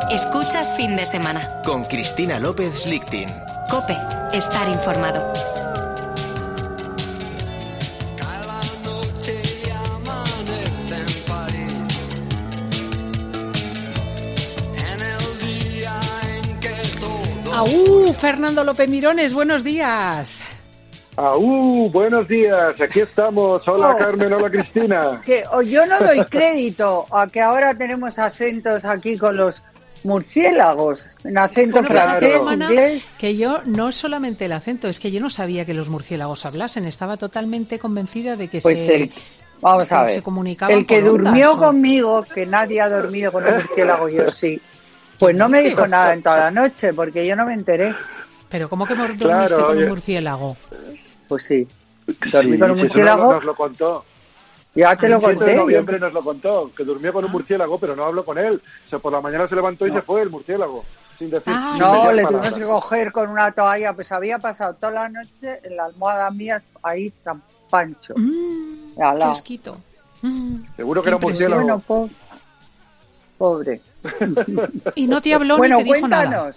Escuchas Fin de Semana. Con Cristina López Lichtin. COPE. Estar informado. Fernando López Mirones, buenos días. Buenos días, aquí estamos. Hola Carmen, hola Cristina. Que yo no doy crédito a que ahora tenemos acentos aquí con los murciélagos, en acento francés, inglés. Que yo, no solamente el acento, es que yo no sabía que los murciélagos hablasen, estaba totalmente convencida de que vamos a ver, se comunicaban el que por durmió ondas, conmigo, que nadie ha dormido con un murciélago, yo sí. Pues no me dijo nada en toda la noche, porque yo no me enteré. ¿Pero cómo que dormiste con un murciélago? Pues sí, dormí con un murciélago. Nos lo contó. Ya te lo conté. En noviembre nos lo contó, que durmió con un murciélago, pero no habló con él. O sea, por la mañana se levantó y se fue el murciélago, sin decir. No, le tuvimos que coger con una toalla, pues había pasado toda la noche en la almohada mía, ahí San Pancho. ¡Qué asquito! Seguro que era un murciélago. Bueno, pobre. Y no te habló ni te dijo nada.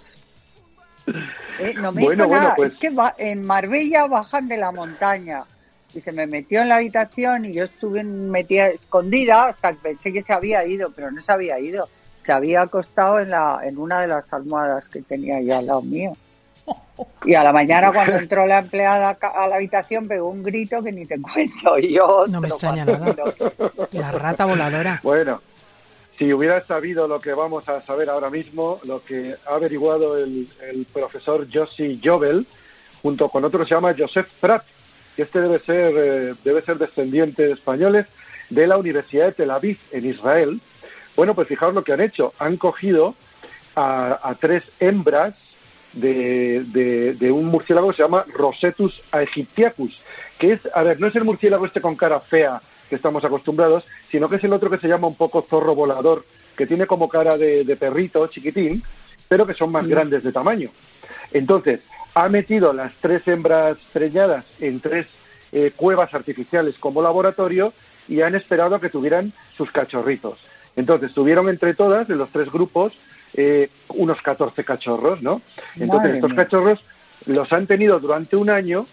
No me dijo nada. Pues... Es que en Marbella bajan de la montaña y se me metió en la habitación y yo estuve metida escondida hasta que pensé que se había ido, pero no se había ido. Se había acostado en una de las almohadas que tenía yo al lado mío. Y a la mañana, cuando entró la empleada a la habitación, pegó un grito que ni te cuento. No me extraña nada. La rata voladora. Bueno, si hubiera sabido lo que vamos a saber ahora mismo, lo que ha averiguado el profesor Yossi Jovel, junto con otro se llama Joseph Pratt, que debe ser descendiente de españoles, de la Universidad de Tel Aviv, en Israel. Bueno, pues fijaos lo que han hecho. Han cogido a 3 hembras de un murciélago que se llama Rosetus aegyptiacus, que no es el murciélago con cara fea que estamos acostumbrados, sino que es el otro que se llama un poco zorro volador, que tiene como cara de perrito chiquitín, pero que son más grandes de tamaño. Entonces, ha metido las 3 hembras preñadas en 3 cuevas artificiales como laboratorio y han esperado a que tuvieran sus cachorritos. Entonces, tuvieron entre todas, de los 3 grupos, unos 14 cachorros, ¿no? Entonces, estos cachorros los han tenido durante un año.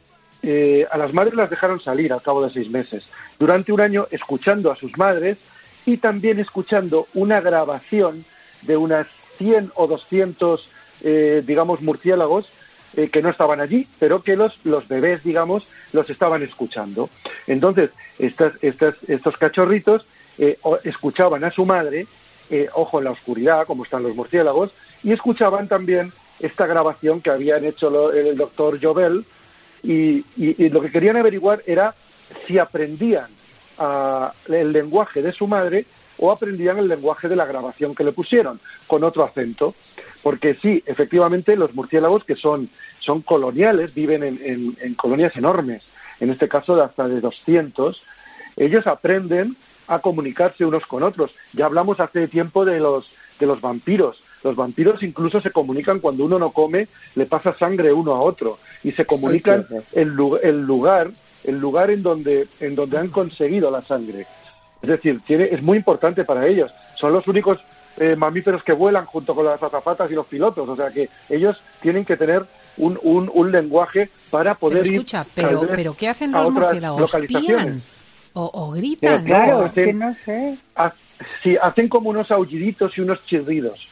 A las madres las dejaron salir al cabo de 6 meses. Durante un año escuchando a sus madres y también escuchando una grabación de unas 100 o 200, murciélagos que no estaban allí, pero que los bebés, los estaban escuchando. Entonces, estos cachorritos escuchaban a su madre, ojo en la oscuridad, como están los murciélagos, y escuchaban también esta grabación que habían hecho el doctor Jovel. Y lo que querían averiguar era si aprendían el lenguaje de su madre o aprendían el lenguaje de la grabación que le pusieron, con otro acento. Porque sí, efectivamente, los murciélagos, que son coloniales, viven en colonias enormes, en este caso de hasta de 200, ellos aprenden a comunicarse unos con otros. Ya hablamos hace tiempo de los vampiros. Los vampiros incluso se comunican cuando uno no come, le pasa sangre uno a otro y se comunican el lugar en donde han conseguido la sangre. Es decir, es muy importante para ellos. Son los únicos mamíferos que vuelan junto con las azafatas y los pilotos. O sea que ellos tienen que tener un lenguaje para poder pero ¿qué hacen los murciélagos? ¿Pían? ¿O gritan? Claro, es que no sé. Sí, hacen como unos aulliditos y unos chirridos.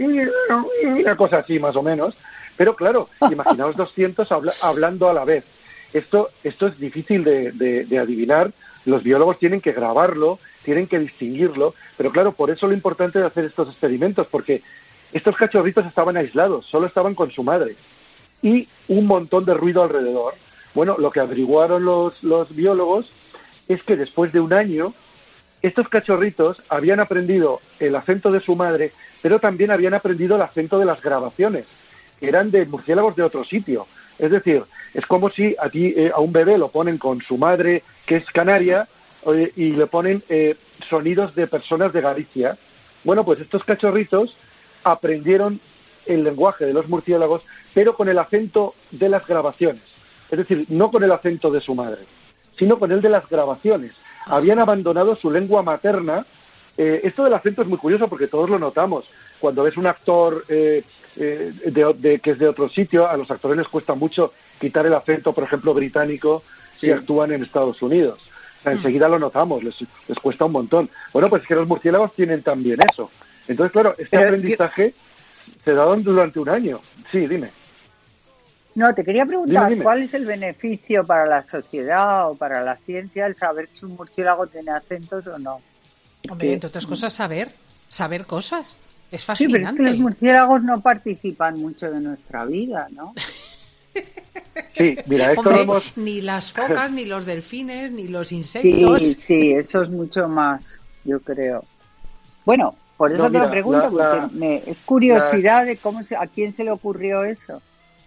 Una cosa así, más o menos. Pero claro, imaginaos 200 hablando a la vez. Esto es difícil de adivinar. Los biólogos tienen que grabarlo, tienen que distinguirlo. Pero claro, por eso lo importante de hacer estos experimentos, porque estos cachorritos estaban aislados, solo estaban con su madre. Y un montón de ruido alrededor. Bueno, lo que averiguaron los biólogos es que después de un año, estos cachorritos habían aprendido el acento de su madre, pero también habían aprendido el acento de las grabaciones, que eran de murciélagos de otro sitio. Es decir, es como si a un bebé lo ponen con su madre, que es canaria, y le ponen sonidos de personas de Galicia. Bueno, pues estos cachorritos aprendieron el lenguaje de los murciélagos, pero con el acento de las grabaciones. Es decir, no con el acento de su madre, sino con el de las grabaciones. Habían abandonado su lengua materna. Esto del acento es muy curioso porque todos lo notamos. cuando ves un actor que es de otro sitio, a los actores les cuesta mucho quitar el acento, por ejemplo, británico, si actúan en Estados Unidos. O sea, enseguida lo notamos, les cuesta un montón. Bueno, pues es que los murciélagos tienen también eso. Entonces, claro, aprendizaje se da durante un año. Sí, dime. No, te quería preguntar, dime. ¿Cuál es el beneficio para la sociedad o para la ciencia el saber si un murciélago tiene acentos o no? Hombre, entre otras cosas, saber cosas. Es fascinante. Sí, pero es que los murciélagos no participan mucho de nuestra vida, ¿no? Sí, mira, esto Hombre, lo hemos... Ni las focas, ni los delfines, ni los insectos. Sí, eso es mucho más, yo creo. Bueno, por eso te lo pregunto, porque es curiosidad de a quién se le ocurrió eso.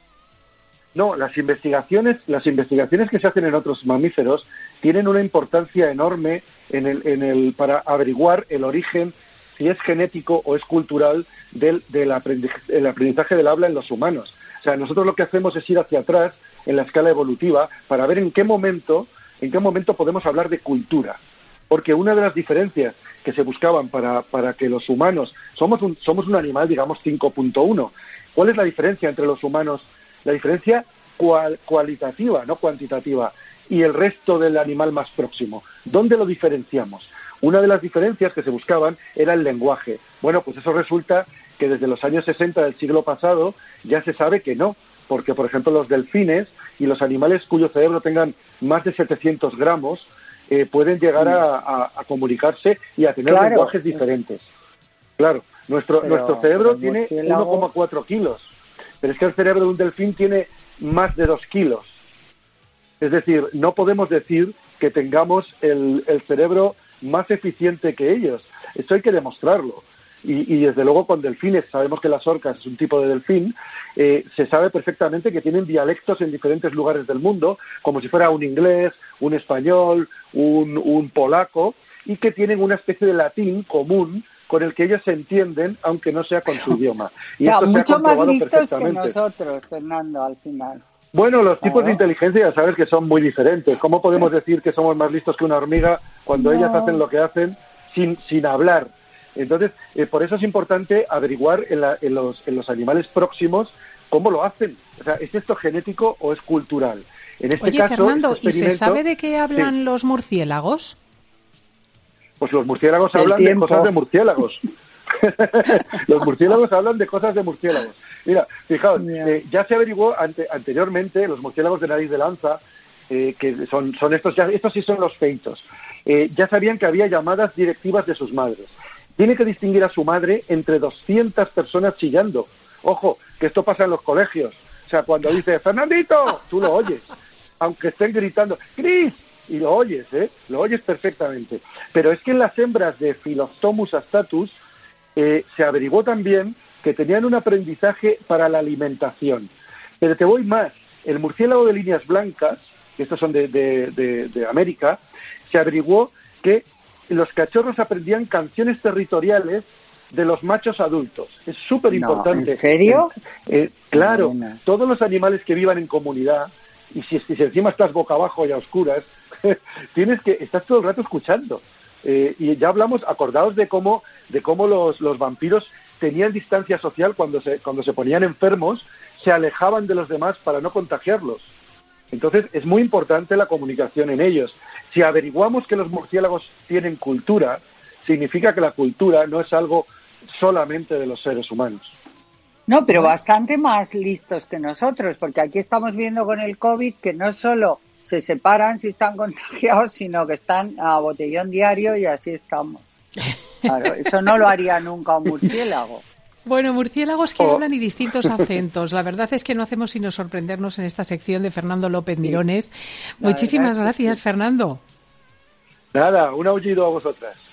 No, las investigaciones que se hacen en otros mamíferos tienen una importancia enorme para averiguar el origen, si es genético o es cultural, del aprendizaje del habla en los humanos. O sea, nosotros lo que hacemos es ir hacia atrás en la escala evolutiva para ver en qué momento podemos hablar de cultura. Porque una de las diferencias que se buscaban para que los humanos... Somos un animal, digamos, 5.1. ¿Cuál es la diferencia entre los humanos? La diferencia cualitativa, no cuantitativa, y el resto del animal más próximo. ¿Dónde lo diferenciamos? Una de las diferencias que se buscaban era el lenguaje. Bueno, pues eso resulta que desde los años 60 del siglo pasado ya se sabe que no, porque, por ejemplo, los delfines y los animales cuyo cerebro tengan más de 700 gramos pueden llegar a comunicarse y a tener lenguajes diferentes. Claro, nuestro cerebro tiene 1,4 kilos, pero es que el cerebro de un delfín tiene más de 2 kilos. Es decir, no podemos decir que tengamos el cerebro más eficiente que ellos. Esto hay que demostrarlo. Y desde luego con delfines, sabemos que las orcas es un tipo de delfín, se sabe perfectamente que tienen dialectos en diferentes lugares del mundo, como si fuera un inglés, un español, un polaco, y que tienen una especie de latín común con el que ellos se entienden, aunque no sea con su idioma. Y o sea, esto mucho más listos que nosotros, Fernando, al final. Bueno, los tipos de inteligencia ya sabes que son muy diferentes. ¿Cómo podemos decir que somos más listos que una hormiga cuando ellas hacen lo que hacen sin hablar? Entonces, por eso es importante averiguar en los animales próximos cómo lo hacen. O sea, ¿es esto genético o es cultural? En este caso, Fernando, ¿y se sabe de qué hablan los murciélagos? Pues los murciélagos hablan de cosas de murciélagos. Los murciélagos hablan de cosas de murciélagos. Mira, fijaos, ya se averiguó anteriormente los murciélagos de nariz de lanza, que son estos sí son los feitos. Ya sabían que había llamadas directivas de sus madres. Tiene que distinguir a su madre entre 200 personas chillando. Ojo, que esto pasa en los colegios. O sea, cuando dice, ¡Fernandito!, tú lo oyes, aunque estén gritando, ¡Cris! Y lo oyes, lo oyes perfectamente. Pero es que en las hembras de Phyllostomus astatus se averiguó también que tenían un aprendizaje para la alimentación. Pero te voy más. El murciélago de líneas blancas, que estos son de América, se averiguó que los cachorros aprendían canciones territoriales de los machos adultos. Es súper importante. ¿En serio? Claro, todos los animales que vivan en comunidad, y si encima estás boca abajo y a oscuras, estás todo el rato escuchando. Y ya hablamos, acordaos de cómo los vampiros tenían distancia social cuando se ponían enfermos, se alejaban de los demás para no contagiarlos. Entonces es muy importante la comunicación en ellos. Si averiguamos que los murciélagos tienen cultura, significa que la cultura no es algo solamente de los seres humanos. No, pero bastante más listos que nosotros, porque aquí estamos viendo con el COVID que no solo se separan si están contagiados, sino que están a botellón diario y así estamos. Claro, eso no lo haría nunca un murciélago. Bueno, murciélagos que hablan y distintos acentos. La verdad es que no hacemos sino sorprendernos en esta sección de Fernando López Mirones. Muchísimas gracias, Fernando. Nada, un aullido a vosotras.